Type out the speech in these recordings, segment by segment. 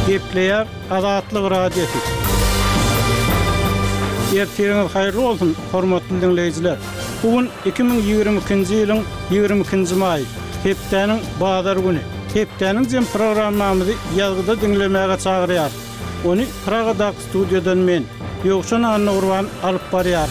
Gepleyer Azatlyk radiosu. Erteňiz haýyrly bolsun, hormatly dinleýijiler. Bugün 2022-nji ýylyň 22-nji maý, hepdeniň bazar güni. Hepdeniň jem programmamyzy ýazgyda dinlemäge çagyrýar. Onu Pragada studiodan men Ýokşan Anna Urban alyp barýar.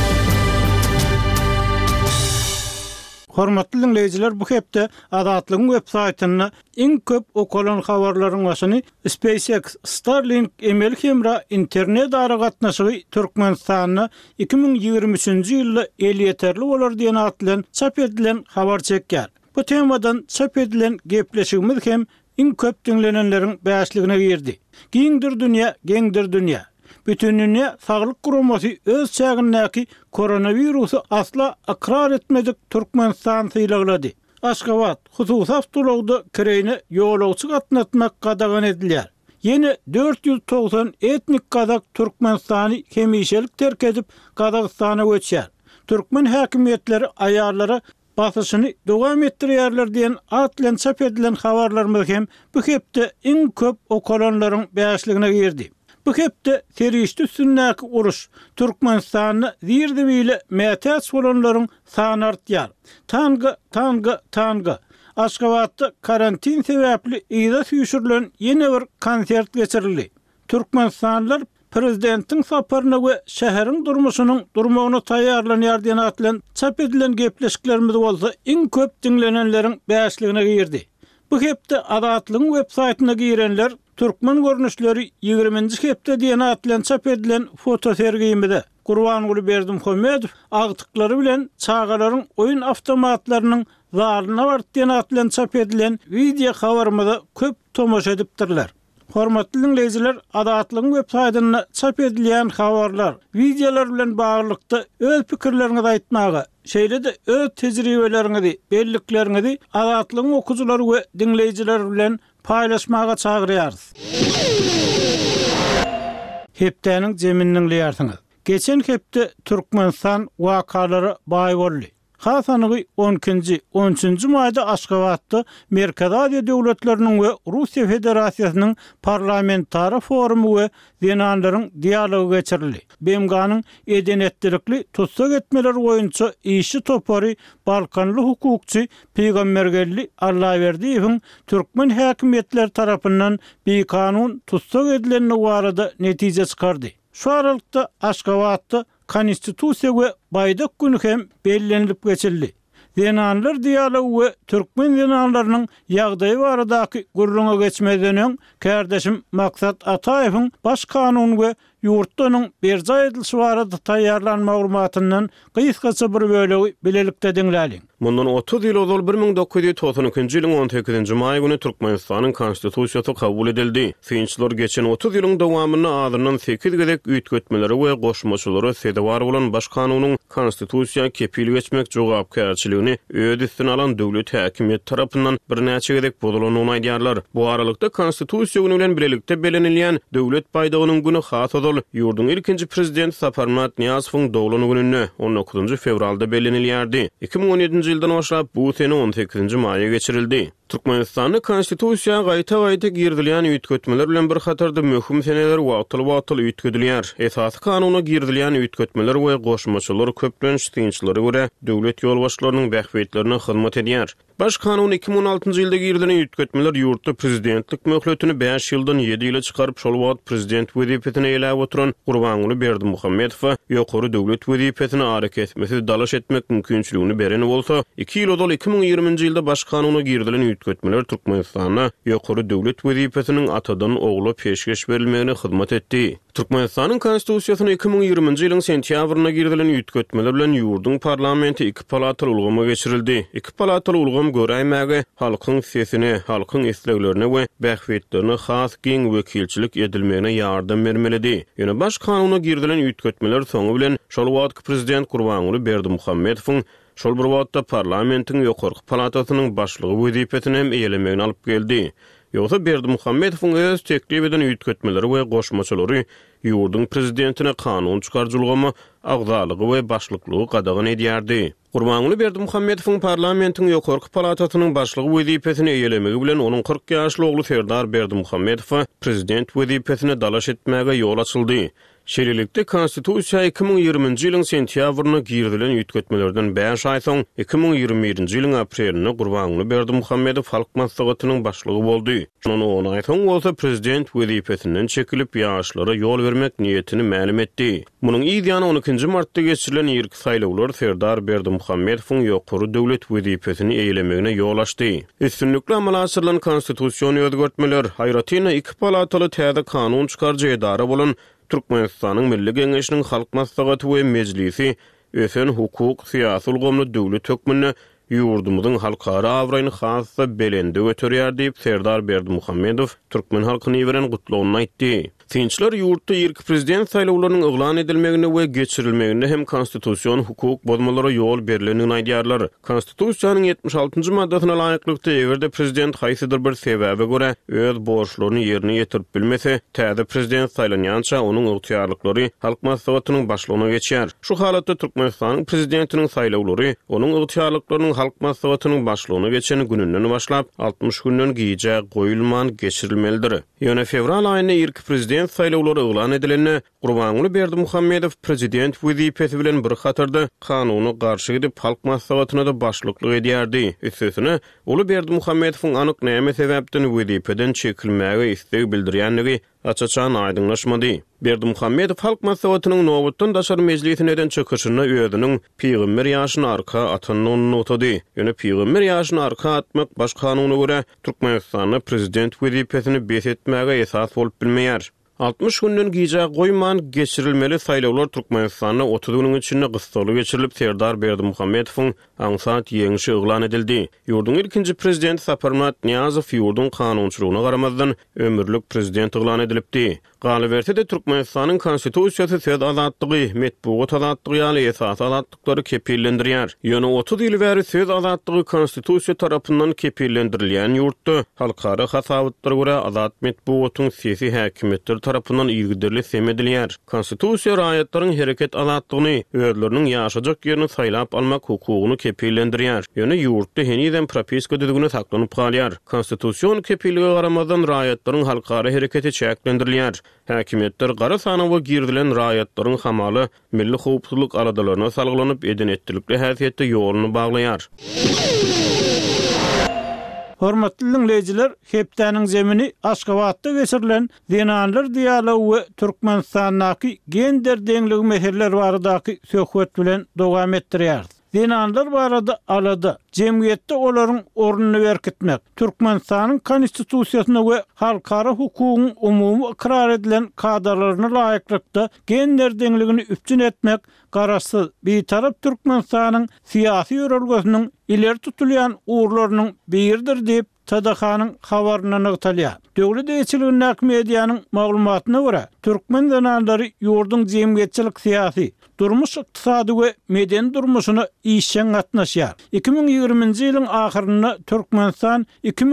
Hormatly dinleýijiler, bu hepde Azatlygyň websaýtyny iň köp okulan habarlaryň başyny SpaceX Starlink emel hemra internet ara gatnaşygy Türkmenistanyny 2023-nji ýylda el ýeterli bolar diýen atlan çap edilen habar çekýär. Bu temadan çap edilen gepleşigimiz hem iň köp dinlenenleriň bäşligine girdi. Giňdir dünýä, geňdir dünýä. Bütün dünya Sağlık Kurumasy öz çägindäki koronavirusy asla akrar etmedik Türkmenistan sylaglady. Aşgabat hususy awtologda kireyni ýolagçy gatnatmak gadagan edilýär. Yeni 490 etnik gadak Türkmenistany hemişelik terk edip Kazakstana göçýär. Türkmen häkimetleri aýarlara basyşyny dowam etdirýärler diýen atlan çap edilen habarlarymyz hem bu hepde iň köp okulanlaryň bäşligine girdi. Bu hepde terişti üstündäki uruş Türkmenistanyny zirdibiyle mätäç bolanlaryň sany artýar. Tanga. Aşgabatda karantin sebäpli ýyla süýşürilen ýene bir konsert geçirildi. Türkmenistanlylar prezidentiň saparyna we şäheriň durmagyna taýýarlanýar diýen atlan çap edilen gepleşiklerimiz bolsa iň köp dinlenenleriň bäşligine girdi. Bu hepde Azatlygyň websaýtyna girenler Türkmen görnüşleri 20-nji hepde diýen atlan çap edilen foto sergimizde Gurbangul Berdimuhammedow agtyklary bilen çağalaryň oýun awtomatlarynyň zaryna bart diýen atlan çap edilen video habarymyza köp tomoşa edipdirler. Hormatly dinleýijiler, Azatlygyň websaýtyna çap edilen habarlar, videolar bilen baglykda öz pikirleriňizi aýtmagy, şeýle-de öz tejribeleriňizi, belliklerinizi Azatlygyň okuwçylary we dinleýijiler bilen paylaşmaga çagyrýarys. Hepdeniň jeminiň ýartyňyz. Geçen hepde Türkmenistan wakalary baý boldy. Hasanygy 12-13-nji maýda Aşgabatda Merkez Aziýa döwletleriniň we Russiýa Federasiýasynyň parlamentary forumy we zenanlaryň dialogy geçirildi. BMG-nyň edenetdirikli tutsak etmeler boýunça işi topary Balkanly hukukçy Peýgambergelli Allaýberdiýewiň Türkmen häkimetleri tarapyndan bir kanun tutsak edilenine barada netije çykardy. Şu aralykda Aşgabatda konstitusiýa we baýdak güni hem bellenilip geçildi. Zenanlar dialogu we Türkmen zenanlarynyň ýagdaýy baradaky gurruna geçmeden öň kardeşim Maksat Ataýewiň baş kanun we ýurtdanyň berja edilişi barada taýýarlanma maglumatyndan gysgaça bir bölegi bilelikde diňläliň. Mundan 30 ýyl ozal 1992-nji ýylyň 18-nji maý güni Türkmenistanyň konstitusiýasy kabul edildi. Synçylar geçen 30 ýylyň dowamyny adynyň 8 gedek üýtgetmeleri we goşmaçylary sedewar bolan baş kanunyň konstitusiýa kepil geçmek jogapkärçiligini öz üstüne alan döwlet häkimiýeti tarapyndan bir näçe gedek bodulanyny aýdýarlar. Bu aralykda konstitusiýa güni bilen bilelikde belenilýän döwlet paýdagynyň güni has ozal ýurdun ilkinji prezident Saparmat Niyazowyň dowlany gününe 19 fevralda belenilýärdi. 2017-nji ýyldan başlap bu sene 18-nji maýa geçirildi. Türkmenistanyň konstitusiýa gaýta girdilýän üýtgetmeler bilen bir hatarda möhüm seneler wagtly üýtgedilýär. Esasy kanuny girdilýän üýtgetmeler we goşmaçylar köplen şeýçilere görä döwlet ýolbaşçylarynyň bähwetlerine hyzmat edýär. Baş kanun 2016-njy ýylda girilen üýtgetmeler ýurtda prezidentlik möhletini 5 ýyldan 7 ýyla çykaryp şol wagt prezident wezipetine eläp oturan Gurbangul Berdimuhammedow ýokary döwlet wezipetine hareket etmesi dalaş etmek mümkinçiligini beren bolsa, 2 ýyl ozal 2020-nji ýylda baş kanuny girilen üýtgetmeler Türkmenistana ýokary döwlet wezipetiniň atadan ogly peşgeş berilmegine hyzmat etdi. Türkmenistanyň konstitusiýasyna 2020-nji ýylyň sentýabryna girilen üýtgetmeler bilen ýurdun parlamenti 2 palataly ulgama geçirildi. 2 palataly ulgam göräýmäge halkyň sesine, halkyň isleglerine we bähwetlerine has giň wekilçilik edilmegine ýardam bermelidi. Ýöne baş kanuny girilen üýtgetmeler soňy bilen şol wagt prezident Gurbangul Berdimuhammedowyň şol bir wagtda parlamentiň ýokarky palatasynyň başlygy wezipetini hem eýlemegine alyp geldi. Ýogsa Berdimuhammedowyň öz teklip eden üýtgetmeleri we goşmaçylary ýurdun prezidentine kanun çykarjylgymy, agzalygy we başlyklygy gadagyn edýärdi. Gurbanuly Berdimuhammedowyň parlamentiň ýokarky palatasynyň başlygy wezipesini eýelemegi bilen onuň 40 ýaşly ogly Serdar Berdimuhammedow prezident wezipesine dalaş etmäge ýol açyldy. Şerilikde Konstitusiýa 2020-nji ýylyň sentýabryna girdilen ýetgetmelerden 5 ay soň 2021-nji ýylyň apreline Gurbanuly Berdimuhammedow halk maslahatynyň başlygy boldy. Şonu 10 ay soň bolsa prezident wezipesinden çekilip ýaşlara ýol bermek niýetini ma'lum etdi. Munyň ýa-da 12-nji martda geçirilen ýerki saýlawlar Serdar Berdimuhammedowyň ýokary döwlet wezipesini eýelemegine ýol açdy. Üstünlikle amal asyrlan konstitusiýony özgertmeler haýratyna 2 palataly täze kanun çykarjy edara bolan Türkmenistanyň Milli Geňeşiniň halk maslahaty we mejlisi ösen hukuk, syýasy ulgamly döwlet hökmüne ýurdumyzyň halkara awraýyny hassa belende götürýär diýip Serdar Berdimuhammedow türkmen halkyny beren gutlawyny aýtdy. Tinçler ýurtda ýerki prezident saýlawlarynyň eglan edilmegine we geçirilmegine hem konstitusiýon hukuk bozmalara ýol berilenini aýdýarlar. Konstitusiýanyň 76-njy maddasyna laýyklykda egerde prezident haýsydyr bir sebäbe görä öz borçlaryny ýerine ýetirip bilmese, täze prezident saýlanýança onuň ygtyýarlyklary halk maslahatynyň başlygyna geçýär. Şu halatda Türkmenistanyň prezidentiniň saýlawlary onuň ygtyýarlyklarynyň halk maslahatynyň başlygyna geçeni gününden başlap 60 günden giýje goýulman geçirilmelidir. Ýöne fevral aýyna ýerki prezident saýlawlary eglan edilende Gurbanuly Berdimuhammedow prezident wezipesi bilen bir hatarda kanuny garşy edip halk maslahatyna da başlyklyk edýärdi. Üstesine Uly Berdimuhammedowyň anyk näme sebäpden wezipeden çekilmäge istegi bildirýänligi açaçan aýdyňlaşmady. Berdimuhammedow halk maslahatynyň nowatdan daşary mejlisiniň çykyşyna özüniň peýgamber ýaşyny arka atanyny notady. Ýöne peýgamber ýaşyny arka atmak baş kanunyna görä Türkmenistanyň prezident wezipesini besetmäge esas bolup bilmeýär. 60 günden giýje goýman geçirilmeli saýlawlar Türkmenistanyň 30 güniň içinde gystaly geçirilip Serdar Berdimuhammedowyň aňsat ýeňişi eglan edildi. Ýurdun ilkinji prezident Saparmat Niyazow ýurdun kanunçylygyna garamazdan ömürlük prezident eglan edilipdi. Galabertede Türkmenistanyň konstitusiýasy söz azatlygy, metbuat azatlygy ýaly esas azatlyklary kepillendirýär. Ýöne 30 ýyl bäri söz azatlygy konstitusiýa tarapyndan kepillendirilýän ýurtda halkara hasabatlara görä azat metbuatyň siyasi häkimetler tarapyndan ýygdyrly semedilýär. Konstitusiýa raýatlaryň hereket azatlygyny, özleriniň ýaşajak ýerini saýlap almak hukugyny kepillendirýär. Ýöne ýurtda heniden propiska düzgüne saklanyp galýar. Konstitusiýon kepillige garamazdan raýatlaryň halkara hereketi çäklendirilýär. Häkimetler gara sanawa girdilen raýatlaryň hamaly milli howpsuzlyk aradalaryna salgylanyp edenetlikli häsiýetde ýoluny baglaýar. Hormatly dinleyijiler, hepdeniň zemini Aşgabatda geçirilen Dinanlar dialogy we Türkmenistanyň gender deňligi meselleri baradaky söhbet bilen dowam etdirýär. Dinanlar barada alada jemgyýetde olaryň ornuny berkitmek, Türkmenistanyň konstitusiýasyna we halkara hukugyň umumy ikrar edilen kadralaryna laýyklykda gender deňligini üpçün etmek garaşsyz betarap Türkmenistanyň syýasy ýörelgesiniň ileri tutulýan uğurlarynyň biridir diýip TDH-nyň habaryna nagtalýar. Döwlet eýçiliginiň mediýanyň maglumatyna görä, türkmen dinanlary ýurdun jemgyýetçilik syýasy, durmuş ykdysady we medeni durmuşyna işçen gatnaşýar. 2020-nji ýylyň ahyryna Türkmenistan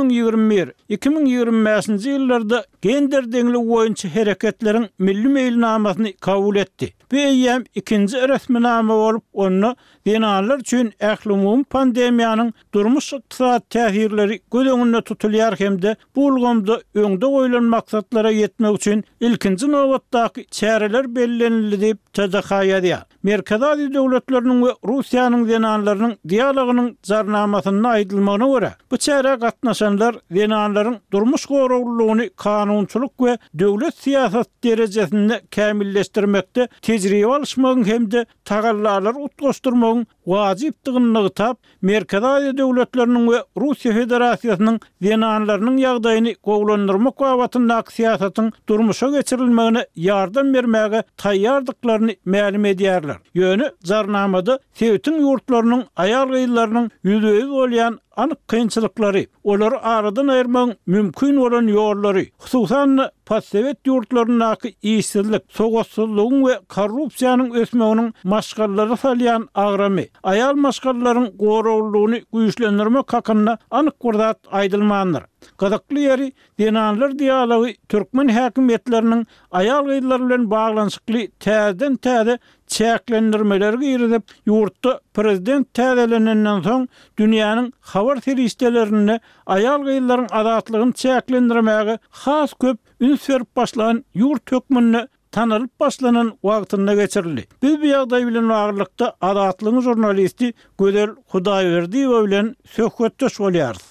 2021-2025-nji ýyllarda gender deňligi boýunça hereketleriň milli meýilnamasyny kabul etdi. Bu ýem ikinji resminama bolup onu dinanlar üçin ähli pandemiýanyň durmuş ykdysady täsirleri göz öňünde tutulýar hemde bu ulgamda öňde goýulan maksatlara ýetmek üçin ilkinji nowatdaky çäreler bellenildi diýip TDH ýazýar. Merkez Aziýa döwletleriniň we Russiýanyň dinanlarynyň dialogynyň jarnamasyna aýdylmagyna görä, bu çäre gatnaşanlar dinanlaryň durmuş goraglygyny kanunçylyk we döwlet siýasat derejesinde kämilleşdirmekde tejribe alşmagyň hemde tagallarlar utgaşdyrmagyň wajypdygyny ýytap, Merkez Aziýa döwletleriniň we Russiýa Federasiýasynyň dinanlarynyň ýagdaýyny gowlandyrmak wagtynda siýasatyň durmuşa geçirilmegine ýardam bermäge taýýardyklaryny ma'lum edýärler. Ýöne jarnamada Sewitiň ýurtlarynyň aýal gyýlarynyň ýüzüňiz bolýan anyk kynçylyklary, olary aradan aýyrmak mümkin bolan ýollary, hususan postsovet ýurtlarynyň işsizlik, sogatsızlygyň we korrupsiýanyň ösmeginiň maşgallary salýan agramy, aýal maşgallaryň goraglygyny güýçlendirmek hakynda anyk gurdat aýdylmandyr. Gazakly ýeri dinanlar diýalogy türkmen häkimetleriniň aýal gyýdlar bilen baglanşykly täze çäklendirmeleri girdip ýurtda prezident täzelenenden soň dünýäniň habar teristelerini aýal gyýdlaryň azatlygyny çäklendirmäge has köp üns berip başlanan ýurt hökmüne tanalyp başlanan wagtynda geçirildi. Biz bu ýagdaý bilen baglykda azatlygyň jurnalisti Gödel Hudaýberdiýew bilen söhbetdeş bolýarys.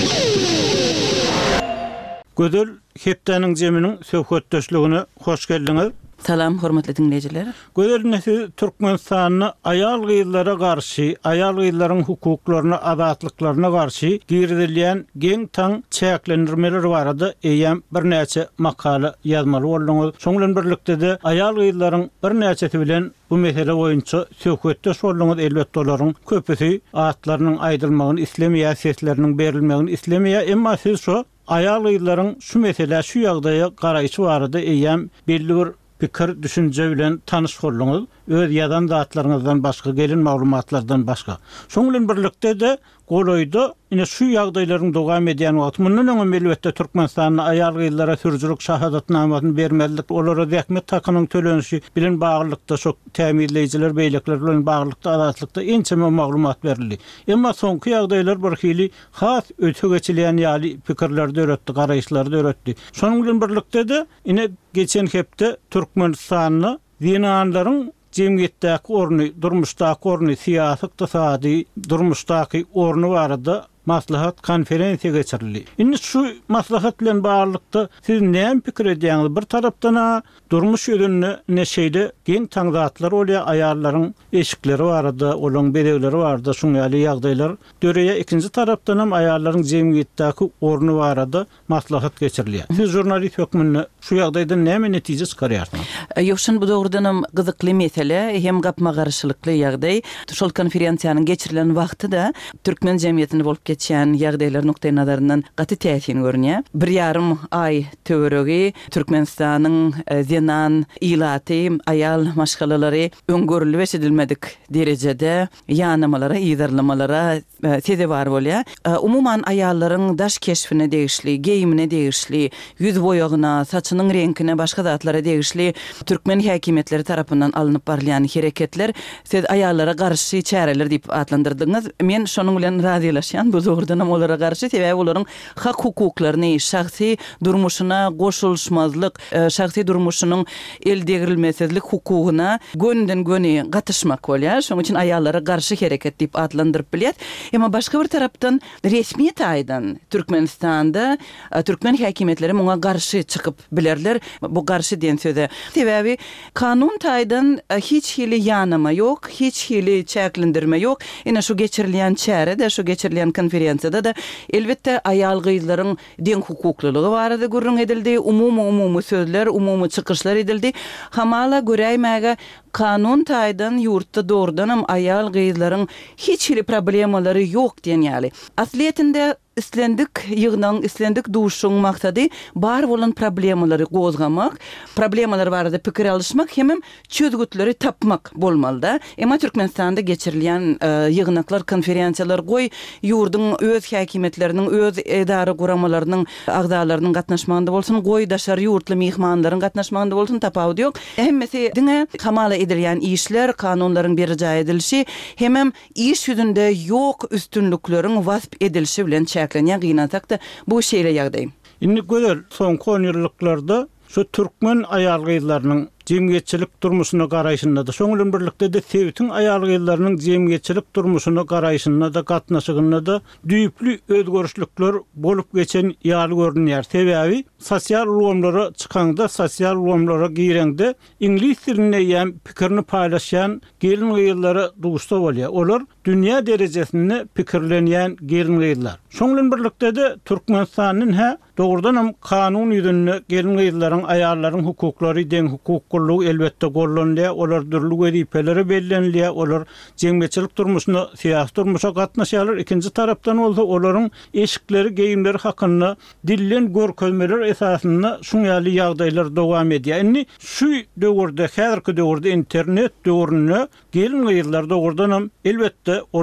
Gödel Hepdeniň jeminiň söhbetdeşligine hoş geldiňiz. Salam, hormatly dinleyijiler. Gödel näse Türkmenistanyny aýal gyýdlara garşy, aýal gyýdlaryň hukuklaryna, azatlyklaryna garşy girdilýän geň taň çäklendirmeler barada eýem birnäçe makala ýazmaly boldyňyz. Şoň bilen birlikde de aýal gyýdlaryň birnäçesi bilen bu mesele boýunça söhbetdeş boldyňyz. Elbetde olaryň köpüsi atlarynyň aýdylmagyny islemeýär, sesleriniň berilmegini islemeýär, emma siz şo aýal gyýdlaryň şu mesele, şu ýagdaýa garaýşy barada eýem belli bir pikir düşünce bilen tanış boldyňyz. Öz ýazan zatlaryňyzdan başga, gelin maglumatlardan başga. Şoň bilen birlikde de goloýda ine şu ýagdaýlaryň dowam edýän wagt mundan öňe elbetde Türkmenistanyň aýal gyýdlara sürüjülük şahadatnamasyny bermelik, olara zähmet takynyň tölenişi bilen baglykda şok täminleýijiler, beýlekler bilen baglykda azatlykda ençeme maglumat berildi. Emma soňky ýagdaýlar bir hili has öte geçilýän ýaly pikirlerde öretdi, garaýşlerde öretdi. Şonuň bilen birlikde de ine geçen hepde Türkmenistanyň dinanlaryň cemiyetdäki orny, durmuşdaky orny, siýasy, ykdysady durmuşdaky orny barada maslahat konferensiýa geçirildi. Indi şu maslahat bilen baglykda siz näme pikir edýäňiz? Bir tarapdan durmuş ýönüne neşeýle geň taňzatlar bolýar, aýallaryň eşikleri barada, olaň bedegleri barada, şuň ýaly ýagdaýlar döreýär. Ikinji tarapdan hem aýallaryň jemiyetdäki orny barada maslahat geçirilýär. Siz jurnalist hökmünde şu ýagdaýdan näme netije çykarýarsyňyz? Ýokşun bu dogrudan hem gyzykly mesele, hem gapma garşylykly ýagdaý. Şol konferensiýanyň geçirilen wagtyda türkmen jemiyetinde bolup geçen ýagdaýlar nokta nazaryndan gaty täsirini görnýär. 1,5 ay töweregi Türkmenistanyň zenan ilaty aýal maşgalalary öňgörüli we edilmedik derejede ýanamalara, ýydarlamalara seze bar bolýar. Umuman aýallaryň daş keşfine degişli, geyimine degişli, ýüz boýagyna, saçynyň reňkine, başga zatlara degişli türkmen häkimetleri tarapyndan alınıp barlayan hereketler siz aýallara garşy çäreler diýip atlandyrdyňyz. Men şonuň bilen razylaşýan, bu dogrudan hem olara garşy sebäbi olaryň hak hukuklaryny, şahsy durmuşyna goşulşmazlyk, şahsy durmuşynyň eldegirilmezlik hukuguna gönden-göne gatyşmak bolýar. Şoň üçin aýallara garşy hereket diýip atlandyryp bilýär. Emma başga bir tarapdan resmi taýdan Türkmenistanda türkmen häkimetleri muňa garşy çykyp bilerler. Bu garşy diýen söze sebäbi kanun taýdan hiç hili ýanama ýok, hiç hili çäklendirme ýok. Ene şu geçirilýän çärede, şu geçirilýän konferensiýada da elbetde aýal gyýdlaryň deň hukuklylygy barada gurrun edildi, umumy sözler, umumy çykyşlar edildi. Hamala göräýmäge kanun taýdan ýurtda doğrudan hem aýal gyýdlaryň hiç hili problemalary ýok diýen ýaly. Asliýetinde islendik ýygnaň, islendik duşuň maksady bar bolan problemalary gozgamak, problemalar barada pikir alışmak hem çözgütleri tapmak bolmaly da. Emma Türkmenistanda geçirilýän ýygnaklar, konferensiýalar goý ýurdun öz häkimetleriniň, öz edara guramalarynyň agdalarynyň gatnaşmagynda bolsun, goý daşary ýurtly mehmanlaryň gatnaşmagynda bolsun, tapawdy ýok. Hemmesi diňe hamala edilýän işler, kanunlaryň berja edilişi hem iş ýüzünde ýok üstünlikleriň wasp edilişi bilen çäklenýän gynatykda bu şeýle ýagdaý. Indi göder soňky 10 ýyllarda şu türkmen aýal gyýdlarynyň jemgyýetçilik durmuşyna garaýşynda da şoň bilen birlikde de Sewitiň aýal gyýdlarynyň jemgyýetçilik durmuşyna garaýşynda da gatnaşygyna da düýpli özgörüşlikler bolup geçen ýaly görünýär. Sebäbi sosial ulgamlara çykanda, sosial ulgamlara gireňde ingliz dilinde ýa pikirini paýlaşan gelin gyýdlary duguşda bolýar. Olar dünýä derejesinde pikirlenýän gelin gyýdlar. Şoň bilen birlikde de Türkmenistanyň doğrudan hem kanun ýüzünde gelin gyýdlaryň, aýallaryň hukuklary, deň hukuklygy elbetde gollanýar, olar dürli wezipeleri bellenýär, olar jemgyýetçilik durmuşyna, siýasy durmuşa gatnaşýarlar. Ikinji tarapdan bolsa olaryň eşikleri, geyimleri hakynda dillen görkezmeler esasynda şuň ýaly ýagdaýlar dowam edýär. Indi şu döwürde, häzirki döwürde internet döwrüne gelin gyýdlar doğrudan hem elbetde olaň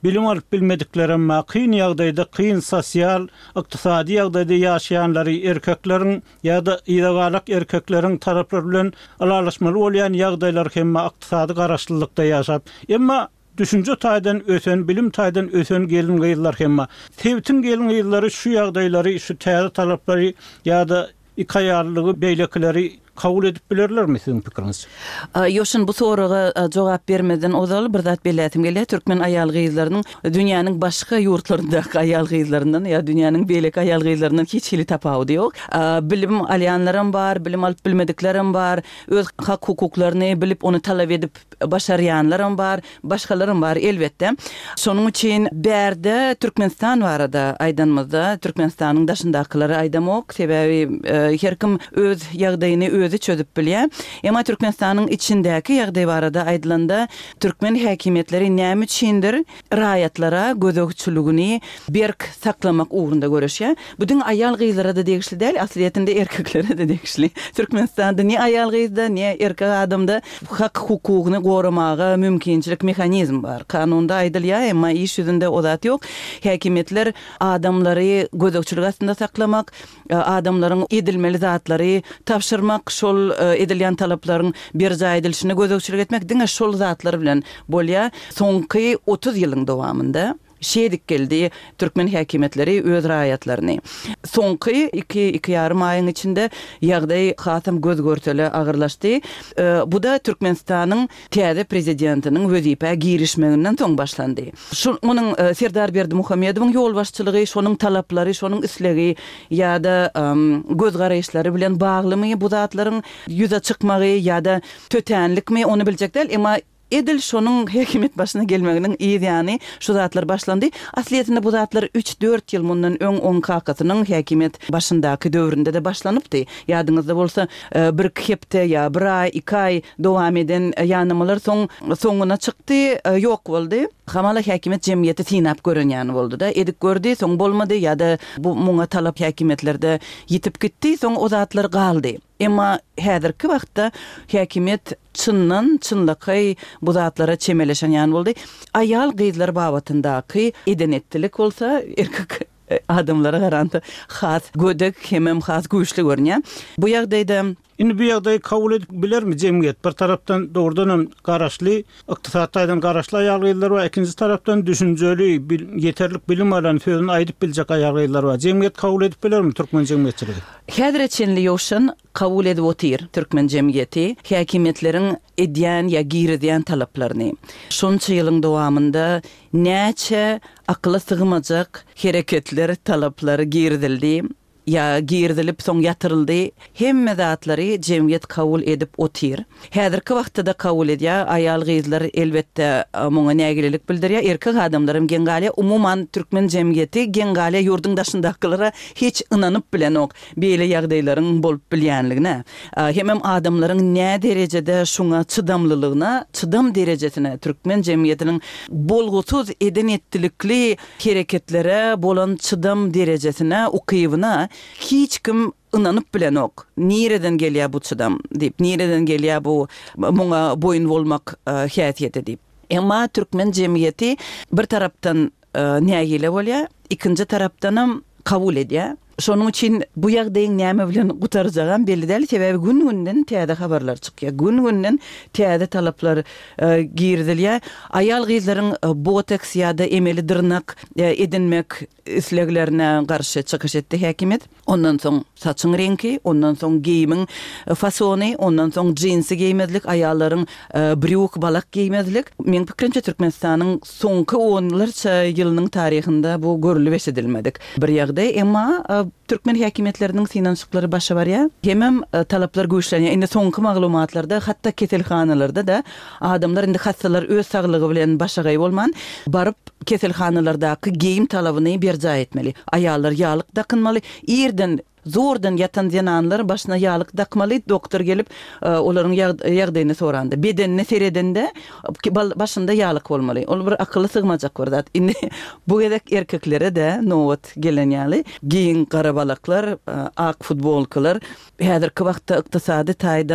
bilim alıp bilmedikleri ama kıyın ýagdaýda, kıyın sosial, ykdysady ýagdaýda ýaşaýanlary erkeklerin ýa-da ýa-da erkeklerin tarapları bilen aralaşmaly bolýan ýagdaýlar hem ykdysady garaşlylykda ýaşap, emma düşünce taýdan ösen, bilim taýdan ösen gelin gyýylar hemma. Tebtin gelin gyýylary şu ýagdaýlary, şu täze talaplary ýa-da ikaýarlygy beýlekleri kabul edip bilerlermi sizin pikiriňiz? Ýoşun bu soraga jogap bermeden ozal bir zat bellätim gelýär. Türkmen aýal gyýylarynyň dünýäniň başga ýurtlaryndaky aýal gyýylaryndan ýa dünýäniň beýlek aýal gyýylaryndan hiç hili tapawudy ýok. Bilim alýanlarym bar, bilim alyp bilmediklerim bar, öz hak hukuklaryny bilip onu talap edip başarýanlarym bar, başgalarym bar elbetde. Şonuň üçin bärde Türkmenistan barada aýdanmazda, Türkmenistanyň daşındakylary aýdamok, sebebi her kim öz ýagdaýyny özü çözüp bilýär. Emma Türkmenistanyň içindäki ýagdaý barada aýdylanda türkmen häkimetleri näme üçindir raýatlara gözegçiligini berk saklamak ugrunda görüşýär. Bütün aýal gyýylara da degişli däl, asliyetinde erkeklere de degişli. Türkmenistanda ne aýal gyýyda, ne erkek adamda hak hukugyny goramaga mümkinçilik mehanizm bar. Kanunda aýdylýar, emma iş ýüzünde o zat ýok. Häkimetler adamlary gözegçilik astynda saklamak, adamlaryň edilmeli zatlary tapşyrmak, şol edilýän talaplaryň berja edilişine gözegçilik etmek diňe şol zatlar bilen bolýar. Soňky 30 ýylyň dowamında şeýdik geldi türkmen häkimetleri öz raýatlaryny. Soňky 2,5 aýyň içinde ýagdaý hasam göz görteli agyrlaşdy. Bu da Türkmenistanyň täze prezidentiniň wezipä girişmeginden soň başlandy. Şonuň Serdar Berdimuhammedowyň ýol başçylygy, şonuň talaplary, şonuň islegi ýa-da göz garaýşlary bilen baglymy bu zatlaryň ýüze çykmagy ýa-da tötenlikmi onu biljek däl, emma edil şonuň häkimet başyna gelmeginiň ýa-ni şu zatlar başlandy. Asliyetinde bu zatlar 3-4 ýyl mundan öň onkakynyň häkimet başyndaky döwründe de başlanypdy. Ýadyňyzda bolsa bir hepde ýa bir aý, 2 aý dowam eden ýanamalar soňuna çykdy, ýok boldy. Hamala häkimet jemgyýeti synap görenýän boldy da, edik gördi, soň bolmady ýa-da bu muňa talap häkimetlerde ýitip gitdi, soň o zatlar galdy. Emma häzirki wagtda häkimet çynlaky bu zatlara çemeleşen ýan boldy. Aýal gyýylar babatyndaky edenetlik bolsa erkek adamlara garanta has gödek hemem has güýçli görnýär. Bu ýagdaýda Indi bu ýagdaýy kabul edip bilermi jemgyýet? Bir tarapdan doğrudan garaşly, ykdysadydan garaşly aýal gyýylar we ikinji tarapdan düşünjeli, ýeterlik bilim alan sözüni aýdyp biljek aýal gyýylar we jemgyýet kabul edip bilermi türkmen jemgyýetçiligi? Häzirçenli ýoşun kabul edip otyr türkmen jemgyýeti häkimetleriň edýän ýa girdýän talaplaryny. Şonça ýylyň dowamında näçe akla sygmajak hereketler, talaplary girdildi. Ya girdilip soň ýatyryldy. Hemme zatlary jemgyýet kabul edip otyr. Häzirki wagtda kabul edýär. Aýal gyýylar elbetde muňa nägilelik bildirýär. Erkek adamlarym gengale umuman türkmen jemgyýeti gengale ýurduň daşyndakylara hiç ynanyp bilenok beýle ýagdaýlaryň bolup bilýänligine. Hemem adamlaryň nä derejede şuňa çydamlylygyna, çydam derejesine türkmen jemgyýetiniň bolgusuz edenetlikli hereketlere bolan çydam derejesine, ukybyna hiç kim ynanyp bilenok. Nireden gelýär bu çydam diýip, nireden gelýär bu muňa boyun bolmak häsiýeti diýip. Emma türkmen jemgyýeti bir tarapdan nägile bolýar, ikinji tarapdanam kabul edýär. Şonuň üçin bu ýagdaýyň näme bilen gutarjagam belli däl, sebäbi gün-günden täze habarlar çykýar. Gün-günden täze talaplar girdilýär. Aýal gyýylaryň botoks ýa-da emeli dyrnak edinmek isleglerine garşy çykyş etdi häkimet. Ondan soň saçyň rengi, ondan soň giyimiň fasony, ondan soň jinsi giýmezlik, aýallaryň brük balak giýmezlik. Men pikirimçe Türkmenistanyň soňky 10 ýylynyň taryhynda bu görülip eşidilmedik. Bir ýagdaý, emma Türkmen häkimetleriniň synançyklary başa barýar. Hemem talaplar güýçlenýär. Indi soňky maglumatlarda, hatda keselhanalarda da adamlar indi hastalar öz saglygy bilen başagaý bolman, baryp keselhanalardaky giýim talabyny berja etmeli. Aýallar ýalyk dakynmaly. Ýerden zordan yatan jananlar başına ýalyk dakmaly, doktor gelip olaryň ýagdaýyny sorandy. Bedenine seredende başynda ýalyk bolmaly. Ol bir akylly sygmajak berdat. Indi bu gedek erkeklere de nowat gelenýäli. Giyin garabalaklar, ak futbolkalar häzirki wagtda ykdysady taýdan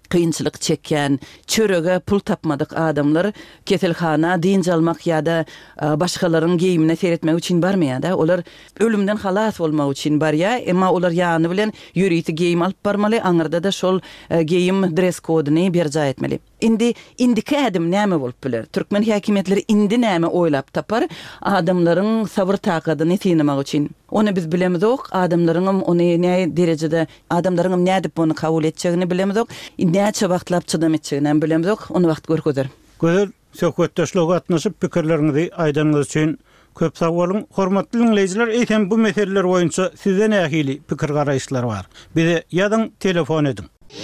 kıyınçılık çeken, çörege pul tapmadık adamlar keselhana dinç almak ya da başkalarının giyimine seyretmek için barmaya da olar ölümden halas olmak için bar ya, emma olar yanı bilen yürüyti giyim alıp barmalı, anırda da şol giyim dress kodunu berca etmeli. Indiki adım näme bolup biler? Türkmen häkimetleri indi näme oylap tapar adamların sabır takadını sinamak için. Onu biz bilemiz ok, adamların onu ne derecede adamların ne edip onu kabul etçegini bilemiz ok, ne çabaqtlap çydam etçegini bilemiz ok, onu wagt görkezler. Gözel söhbetdeşlik atnaşyp pikirlerinizi aýdanyňyz üçin köp sag bolun. Hormatly dinleýijiler, eýsem bu meseleler boýunça sizde nähili pikir garaýşlar bar? Bize ýazyň, telefon edin.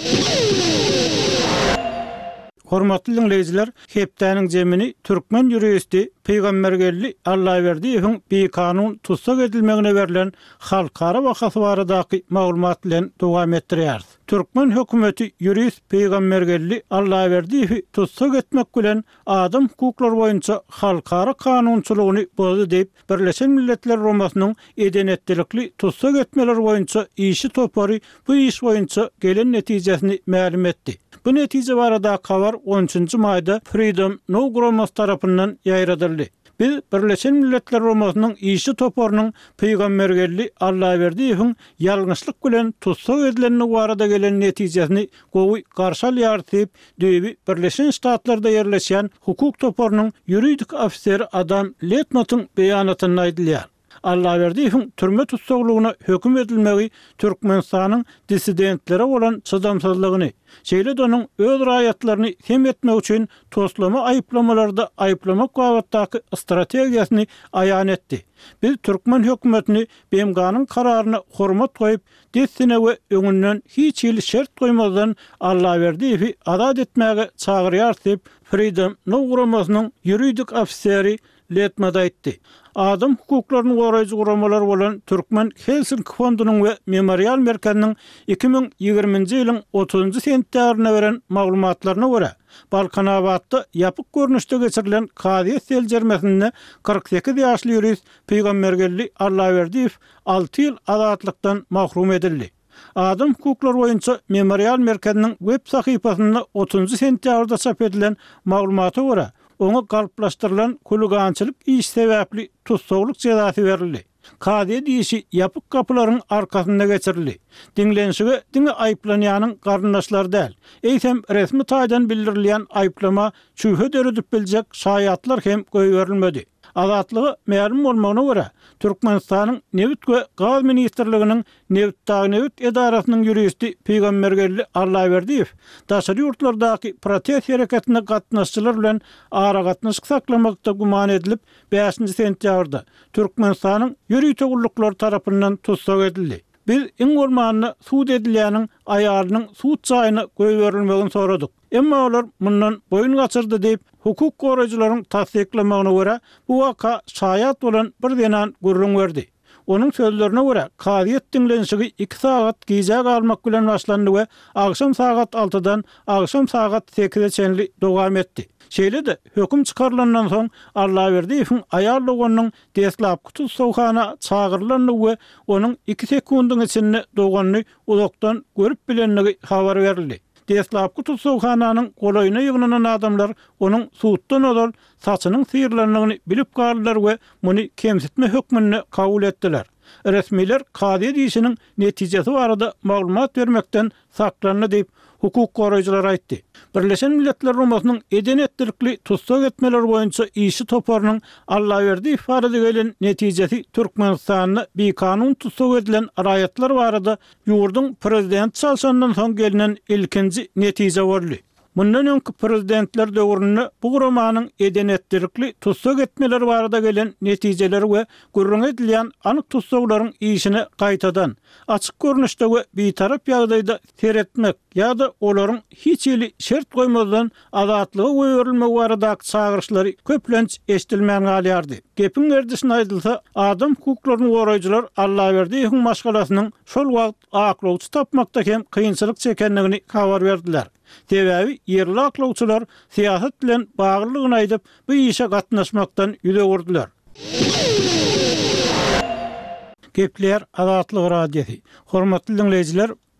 Hormatly dinleýijiler, hepdäniň jemini türkmen ýuristi Peýgambergelli Allahyberdiýewiň bir kanun tutsak edilmegine berilen halkara wakasy baradaky maglumat bilen dowam etdirýär. Türkmen hökümeti ýurist Peýgambergelli Allahyberdiýewi tutsak etmek bilen adam hukuklary boýunça halkara kanunçylygyny bozdy diýip Birleşen Milletler Romasynyň edenetlikli tutsak etmeler boýunça işi topary bu iş boýunça gelen netijesini ma'lum etdi. Bu netije barada kavar 13-nji maýda Freedom No Gromas tarapyndan ýaýradyldy. Biz Birleşen Milletler Romasynyň işi toparynyň Peýgambergelli Allahyberdiýewiň ýalňyşlyk bilen tutsak edilenine barada gelen netijesini gowy garşy alýar diýip Birleşen Ştatlarda ýerleşen hukuk toparynyň ýuridik ofiseri Adam Letmatyň beýanatyny aýdylýar. Allahyberdiýewiň türme tutsaklygyna höküm edilmegi Türkmenistanyň dissidentlere bolan çydamsızlygyny, şeýle de onuň öz raýatlaryny hem etmek üçin toslama aýyplamalarda aýyplamak wagtdaky strategiýasyny aýan etdi. Biz Türkmen hökümetini BMG'nın kararyna hormat goýup, dessine we öňünden hiç ýyl şert goýmazdan Allahyberdiýewi azat etmäge çagyrýar diýip Freedom No Gromasynyň ýuridik ofiseri Letmada aýtdy. Adam hukuklaryny goraýjy guramalar bolan Türkmen Helsinki fondunyň we Memorial Merkezining 2020-nji ýylyň 30-njy sentýabrynda beren maglumatlaryna görä, Balkanabatda ýapyk görnüşde geçirilen Kadyýet seljermesinde 48 ýaşly ýurist Peýgambergelli Allahyberdiýew 6 ýyl azatlykdan mahrum edildi. Adam hukuklary boýunça Memorial Merkezining web sahypasynda 30-njy sentýabrda çap edilen maglumata görä, ona galplaşdyrılan hulugançylyk iş sebäpli tutsaklyk jazasy berildi. Kadyýet işi ýapyk kapylaryň arkasynda geçirildi. Dinlenşige diňe aýplanýanyň garyndaşlary däl, eýsem resmi taýdan bildirilýän aýplama çühe döredip biljek şaýatlar hem goýberilmedi. Azatlygy ma'lum bolmagyna görä, Türkmenistanyň Newit we Gaz ministrliginiň Newit edarasynyň ýuristi Peýgambergelli Allahyberdiýew daşary ýurtlardaky protest hereketine gatnaşçylar bilen ara gatnaşyk saklamakda guman edilip 5-nji sentýabrda Türkmenistanyň ýürüýte gulluklar tarapyndan tutsak edildi. Biz iň bolmanyny suud edilýäniň aýalynyň suud çaýyna goýberilmegini soradyk. Emma olar mundan boyun gaçyrdy diýip hukuk goraýjylaryň tasdiklamagyna görä bu waka şaýat bolan bir denan gurrun berdi. Onun sözlerine görä kadyýet dinlenşigi 2 sagat gijak almak bilen başlandy we agşam sagat 6-dan agşam sagat 8-e çenli dowam etdi. Şeýle de höküm çykarlandan soň Allahyberdiýewiň aýarlygynyň deslapky tutsawhana çagyrylany we onuň 2 sekundyň içinde dowganyny uzakdan görüp bilenligi habar berildi. Deslapky tutsawhananyň golaýyna ýygnanan adamlar onuň suutdan odal saçynyň sıyırlanlygyny bilip galdylar we muny kemsitme hökmüni kabul etdiler. Resmiler kadyýet işiniň netijesi barada maglumat bermekden saklandy diýip hukuk goraýjylar aýtdy. Birleşen Milletler Romasynyň edenetlikli tutsak etmeler boýunça işi toparynyň Allahyberdiýew barada gelen netijesi Türkmenistanyň bir kanun tutsak edilen raýatlar barada ýurdun prezident çalşandan soň gelinen ilkinji netije boldy. Bundan öňki prezidentler döwründe bu gurumanyň edenetlikli tutsak etmeler barada gelen netijeleri we gurrun edilýän anyk tutsaklaryň işini gaýtadan açyk görnüşde we bitarap ýagdaýda seretmek ýa-da olaryň hiç ýyly şert goýmazdan azatlygy goýberilmegi baradaky çagyrşlary köplenç eşdilmän galýardy. Gepin erdisine aýdylsa, adam hukuklaryny goraýjylar Allahyberdiýewiň maşgalasynyň şol wagt aklawçy tapmakda hem kynçylyk çekenligini habar berdiler. Sebebi yerli aklawçylar siýasat bilen baglylygyny aýdyp bu işe gatnaşmakdan ýüze gurdular. Gepler Azatlyk radiosi. Hormatly dinleýijiler,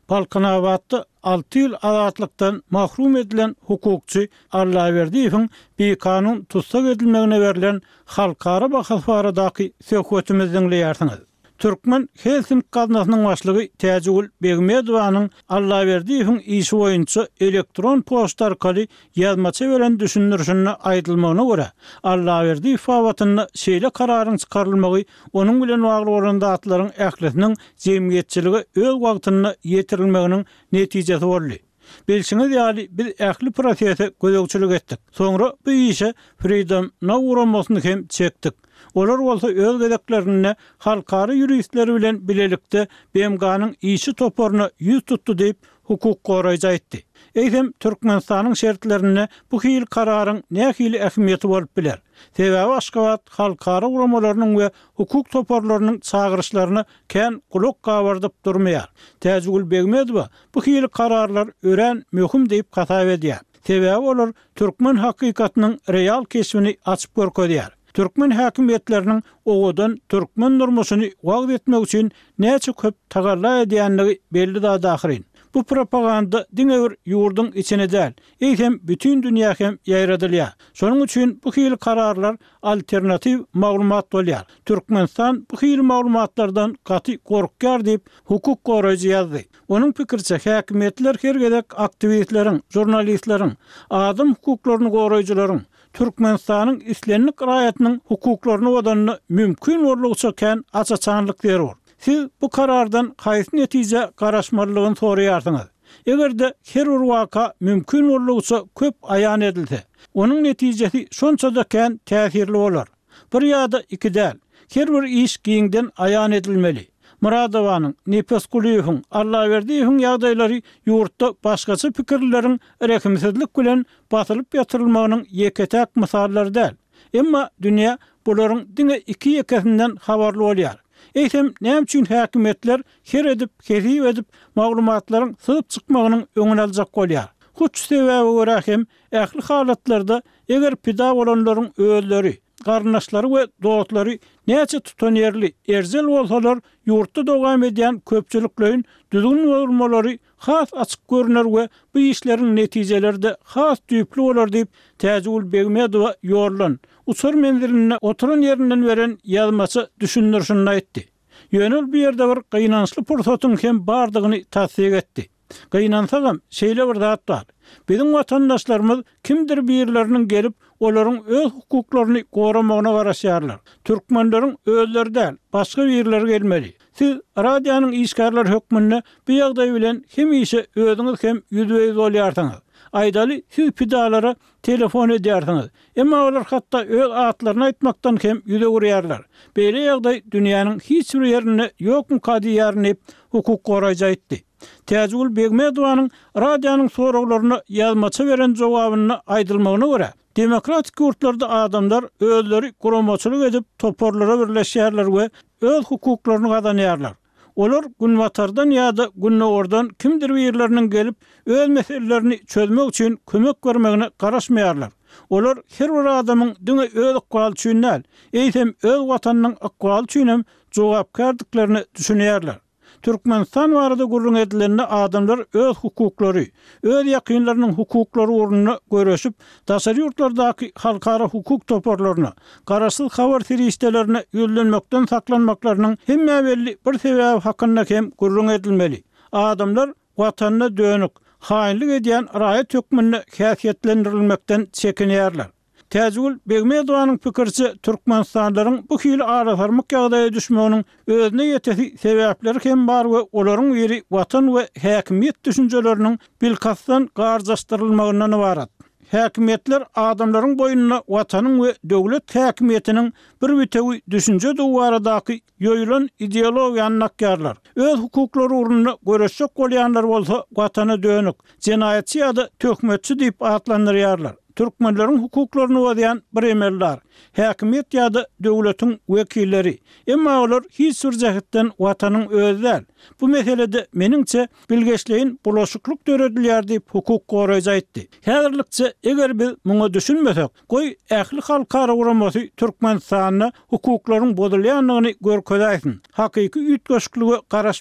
Balkanabatda 6 ýyl azatlıktan mahrum edilen hukukçy Allaverdiýewiň bir kanun tutsak edilmegine berilen halkara bahas baradaky söhbetimizi dinleýärsiňiz. Türkmen Helsinki gaznasynyň başlygy Täjegül Begmedowanyň Allaverdiýewiň işi boýunça elektron poçta arkaly ýazmaça beren düşünürşüne aýdylmagyna görä, Allaverdiýew fawatyny şeýle kararyň çykarylmagy onuň bilen bagly bolan zatlaryň ählisiniň jemgyýetçiligi öz wagtyny ýetirilmeginiň netijesi boldy. Belçiňiz ýaly biz ähli prosese gözegçilik etdik. Soňra bu işe Freedom Now uramasyny hem çekdik. Olar bolsa öz gedeklerini halkary ýuristleri bilen bilelikde BMG'nyň işi toporuna ýüz tuttu diýip hukuk goraýjy aýtdy. Eýsem Türkmenistanyň şertlerini bu hil kararyň nähili ähmiýeti bolup biler. Sebebi Aşgabat halkary uramalarynyň we hukuk toporlarynyň çağırışlaryny kän kulak gawardyp durmaýar. Täjegül Begmedow bu hil kararlar ören möhüm diýip hasap edýär. Sebebi olar türkmen hakykatynyň real keşfini açyp görkezýär. Türkmen häkimetleriniň owadan türkmen durmuşyny wagt etmek üçin näçe köp tagalla edýänligi belli da dahirin. Bu propaganda diňe bir ýurduň içine däl, eýsem bütün dünýä hem ýaýradylýar. Şonuň üçin bu hil kararlar alternativ maglumat bolýar. Türkmenistan bu hil maglumatlardan gaty gorkýar diýip hukuk goraýjy ýazdy. Onuň pikirçe häkimetler her gedek aktivistleriň, jurnalistleriň, adam hukuklaryny goraýjylaryň Türkmenistanyň islenlik raýatynyň hukuklaryny wagtany mümkin bolýarça kän açaçanlyk berýär. Siz bu karardan haýsy netije garaşmalygyny soraýarsyňyz. Egerde her bir waka mümkin bolýarça köp aýan edilse, onuň netijesi şonça da kän täsirli bolar. Bir ýa-da iki däl, her bir iş giňden aýan edilmeli. Muradowanyň, Nepeskuliýewiň, Allaverdiýewiň ýagdaýlary ýurtda başgaça pikirleriň rekimsizlik bilen basylyp ýatyrylmagynyň ýeketäk mysallary däl. Emma dünýä bularyň diňe iki ýekesinden habarly bolýar. Eýsem näme üçin häkimetler her edip, kesip edip maglumatlaryň sygyp çykmagynyň öňüne aljak bolýar? Huç sebäbi görä hem ähli halatlarda eger pida bolanlaryň öýleri, garnaşlary we dostlary näçe tutanýarly erzel bolsalar ýurtda dowam edýän köpçüliklerin düzgün bolmalary has açyk görünür we bu işleriň netijeleri de has düýpli bolar diýip Täjegül Begmedow ýorlan uçur menziline oturan ýerinden beren ýazmaça düşünürşüne aýtdy. Ýönül bir ýerde bir gynançly pursatyň hem bardygyny tasdik etdi. Gynansaňam şeýle bir zat bar. Biziň watandaşlarymyz kimdir birleriniň gelip olaryň öz hukuklaryny goramagyna garaşýarlar. Türkmenleriň özleri däl, başga birler gelmeli. Siz radionyň işgärler hökmünde bu ýagdaý bilen hem işe özüňiz hem ýüzüňiz bolýarsyňyz. Aýdaly siz pidalara telefon edýärsiňiz. Emma olar hatda öz atlaryny aýtmakdan hem ýüze gurýarlar. Beýle ýagdaý dünýäniň hiç bir ýerinde ýokmy kadiýarny hukuk goraýjy aýtdy. Täjegül Begmedowanyň radionyň soraglaryna ýazmaça beren jogabyny aýdylmagyna görä, demokratik ýurtlarda adamlar özleri guramaçylyk edip toporlara birleşýärler we öz hukuklaryny gazanýarlar. Olar günwatardan ýa-da günnäwordan kimdir birleriniň gelip öz meselelerini çözmek üçin kömek bermegine garaşmaýarlar. Olar her bir adamyň diňe öz akwaly üçin näl, eýsem öz watanynyň akwaly üçin hem jogapkardyklarını düşünýärler. Türkmenistan barada gurrun edilenine adamlar öz hukuklary, öz ýakynlarynyň hukuklary uğruna göreşip, daşary ýurtlardaky halkara hukuk toporlaryna, garaşsyz habar firiştelerini ýölenmekden saklanmaklarynyň hemme belli bir sebäbi hakynda hem gurrun edilmeli. Adamlar watanyna dönük, haýynlyk edýän raýat hökmüne häsiýetlendirilmekden çekinýärler. Täjegül Begmedowanyň pikirçe Türkmenistanlaryň bu hili aralarmak ýagdaýa düşmeginiň özüne ýetesi sebäpleri hem bar we olaryň biri watan we häkimiýet düşünjeleriniň bilkasdan garjaşdyrylmagyndan ibarat. Häkimetler adamlaryň boýuna watanyň we döwlet häkimiýetiniň bir bütegi düşünje duwaradaky ýoýulan ideologiýany nakýarlar. Öz hukuklary uğruna göreşik bolýanlar bolsa watana dönük, jenaýatçy ýa-da töhmetçi diýip atlandyrýarlar. Türkmenleriň hukuklaryny wagyan bir emeller, häkimiýet ýa-da döwletiň wekilleri. Emma olar hiç bir jähetden watanyň özler. Bu meselede meniňçe bilgeçliğin bulaşıklyk döredilýär diýip hukuk goraýjy aýtdy. Häzirlikçe eger biz muňa düşünmesek, goý ähli halkara uramasy Türkmenistanyň hukuklaryň bozulýanlygyny görkezäýsin. Hakyky üýtgeşiklige garaşmaň.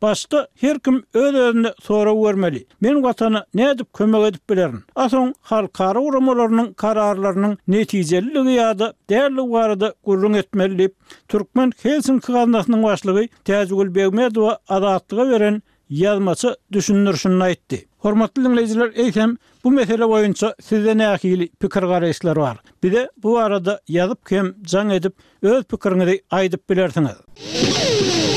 Başta her kim öz-özüne soraw bermeli. Men watany nädip kömek edip bilerin? Asoň halkara uramalarının kararlarının netijeliligi ýa-da därli barada gurrun etmeli. Türkmen Helsinki gaznasynyň başlygy Täzgül Begmedow adatlyga beren ýazmaçy düşünürşini aýtdy. Hormatly dinleyijiler, eýsem bu mesele boýunça sizde nähili pikir garaýşlary bar. Bize bu arada ýazyp hem jaň edip öz pikiriňizi aýdyp bilersiňiz.